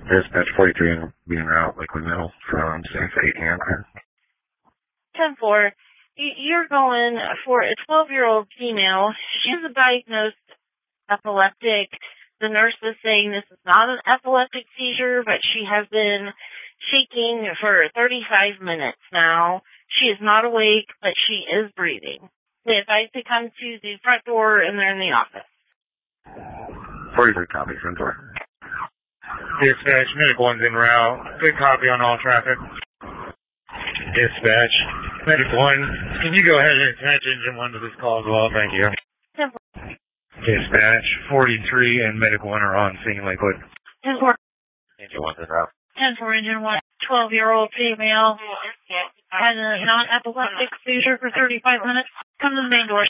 Dispatch 43 and being route Lakewood Middle from 6-8 Hammer. 10-4. You're going for a 12-year-old female. She has a diagnosed epileptic. The nurse is saying this is not an epileptic seizure, but she has been shaking for 35 minutes now. She is not awake, but she is breathing. They advise to come to the front door, and they're in the office. 43 copy, front door. Dispatch, Medic 1's en route. Good copy on all traffic. Dispatch, Medic 1, can you go ahead and attach Engine 1 to this call as well? Thank you. 10-4. Dispatch, 43 and Medic 1 are on scene Lakewood. 10-4. Engine 1's en route. 10-4, Engine 1. 12-year-old female has a non-epileptic seizure for 35 minutes. Come to the main door.